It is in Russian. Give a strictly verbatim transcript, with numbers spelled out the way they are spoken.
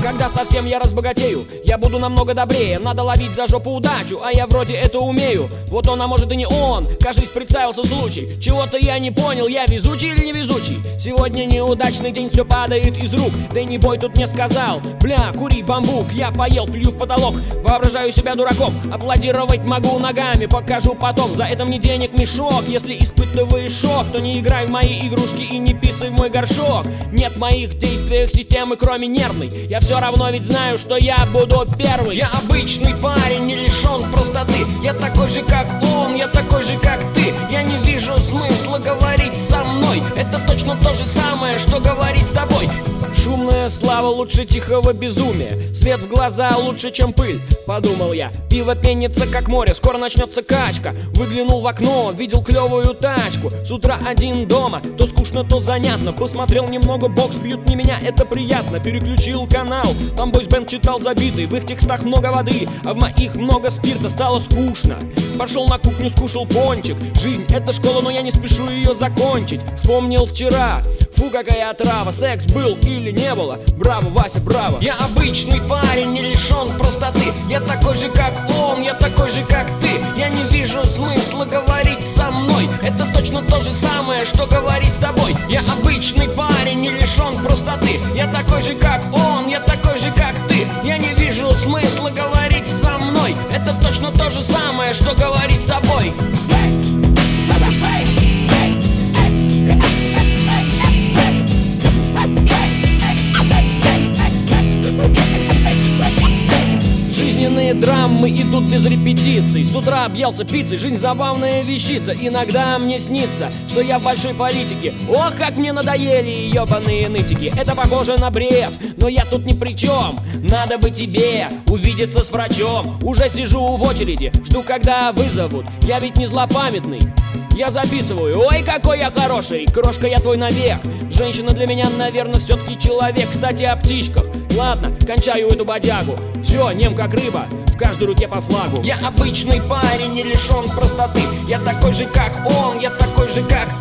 Когда совсем я разбогатею, я буду намного добрее. Надо ловить за жопу удачу, а я вроде это умею. Вот он, а может и не он, кажись, представился случай. Чего-то я не понял, я везучий или невезучий? Сегодня неудачный день, все падает из рук. Дэнни Бой тут мне сказал: бля, кури бамбук. Я поел, плюю в потолок, воображаю себя дураком. Аплодировать могу ногами, покажу потом. За это мне денег мешок. Если испытываешь шок, то не играй в мои игрушки и не писай в мой горшок. Нет в моих действиях системы, кроме нервной. Я все равно ведь знаю, что я буду первый. Я обычный парень, не лишен простоты. Я такой же, как он, я такой же, как ты. Я не вижу смысла говорить со мной. Это точно то же самое, что говорить с тобой. Шумная слава лучше тихого безумия. Свет в глаза лучше, чем пыль, подумал я. Пиво пенится, как море, скоро начнется качка. Выглянул в окно, видел клевую тачку. С утра один дома, то скучно, то занятно. Посмотрел немного, бокс бьют не меня, это приятно. Переключил канал, там бойсбенд читал забитый. В их текстах много воды, а в моих много спирта. Стало скучно. Пошел на кухню, скушал пончик. Жизнь это школа, но я не спешу ее закончить. Вспомнил вчера, фу, какая отрава. Секс был или не было? Браво, Вася, браво. Я обычный парень, не лишен простоты. Я такой же, как он, я такой же, как ты. Я не вижу смысла говорить со мной. Это точно то же самое, что говорить с тобой. Я обычный парень, не лишен простоты. Я такой же, как он, я такой же, как ты. Я не вижу смысла говорить со мной. Это точно то же самое, что говорить с тобой. Жизненные драмы идут без репетиций. С утра объелся пиццей, жизнь забавная вещица. Иногда мне снится, что я в большой политике. Ох, как мне надоели ебаные нытики. Это похоже на бред, но я тут ни при чем. Надо бы тебе увидеться с врачом. Уже сижу в очереди, жду, когда вызовут. Я ведь не злопамятный. Я записываю, ой, какой я хороший. Крошка, я твой навек. Женщина для меня, наверное, все-таки человек. Кстати, о птичках. Ладно, кончаю эту бодягу. Все, нем как рыба, в каждой руке по флагу. Я обычный парень, не лишен простоты. Я такой же, как он, я такой же, как